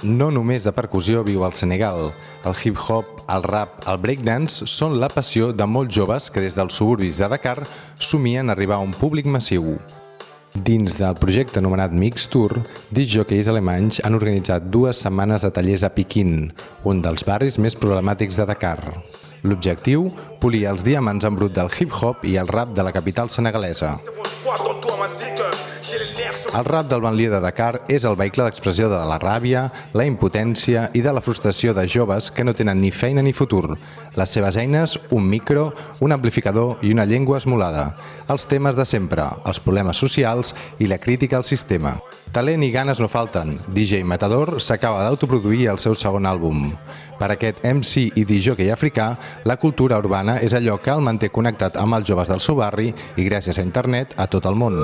no només de percussió viu al Senegal. El hip-hop, el rap, el breakdance són la passió de molts joves que des dels suburbis de Dakar somien arribar a un públic massiu. Dins del projecte anomenat Mix Tour, discjòqueis alemanys han organitzat 2 setmanes de tallers a Piquín, un dels barris més problemàtics de Dakar. L'objectiu? Polir els diamants en brut del hip-hop i el rap de la capital senegalesa. El rap del banlieue de Dakar és el vehicle d'expressió de la ràbia, la impotència i de la frustració de joves que no tenen ni feina ni futur. Les seves eines, un micro, un amplificador i una llengua esmolada. Els temes de sempre, els problemes socials i la crítica al sistema. Talent i ganes no falten. DJ Matador s'acaba d'autoproduir el seu segon àlbum. Per aquest MC i discjòquei africà, la cultura urbana és allò que el manté connectat amb els joves del seu barri i, gràcies a internet, a tot el món.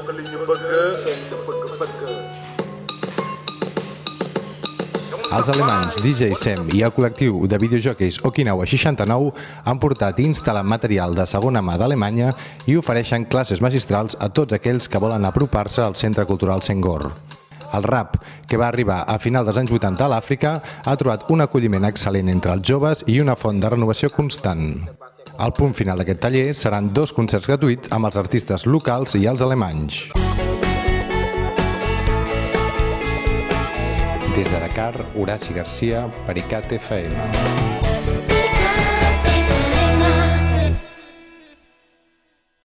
Els alemanys DJ Sem i el col·lectiu de videojoqueis Okinawa 69 han portat i instal·lat material de segona mà d'Alemanya i ofereixen classes magistrals a tots aquells que volen apropar-se al Centre Cultural Senghor. El rap, que va arribar a final dels anys 80 a l'Àfrica, ha trobat un acolliment excel·lent entre els joves i una font de renovació constant. El punt final d'aquest taller seran 2 concerts gratuïts amb els artistes locals i els alemanys. Des de Dakar, Horaci Garcia, per ICAT FM.